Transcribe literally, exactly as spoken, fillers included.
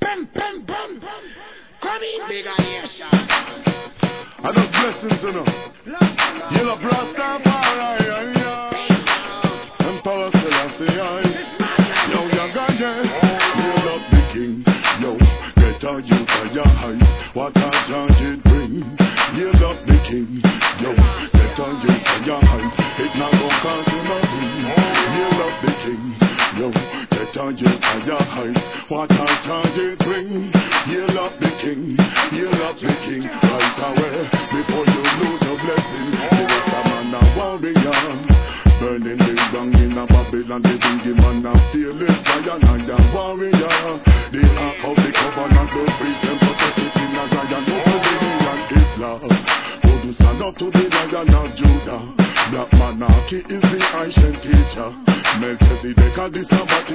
Pum, pum, pum, pum. Come in, bigger nation. I got blessings, you know. You love Rastafari, Emperor Selassie, yo, young guy, you love the king, yo, get on you to your height, what a chance it bring. You love the king, yo, get on you to your height, it not gonna cost you nothing. You love the king, yo, get on you to your height, what a chance it bring. You love the king, you love the king, right away, before you lose your blessing. You was a man a warrior, burning the ground in a Babylon, the biggie man a fearless lion and a warrior. The ark of the covenant, the priest and protect it in a Zion, no Palestinian Islam. Who do stand up to the Lion of Judah? Black monarchy is the ancient teacher. Melchizedek and the Sabbath